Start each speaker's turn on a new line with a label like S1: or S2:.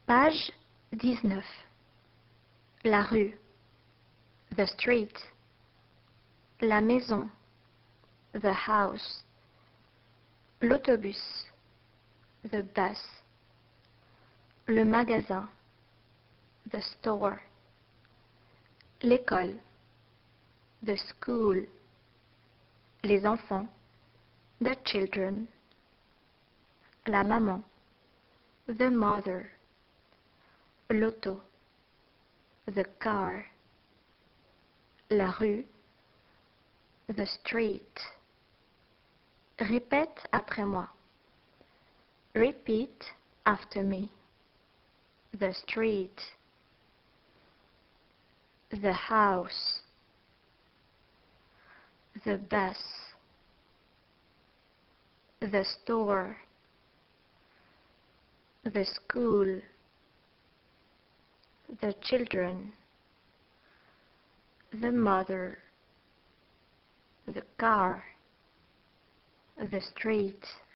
S1: Page 19. La rue. The street. La maison. The house. L'autobus. The bus. Le magasin. The store. L'école. The school. Les enfants. The children. La maman. The mother. L'auto. The car. La rue. The street. Répète après moi. Repeat after me. The street. The house. The bus. The store. The school. The children. The mother. The car. The street.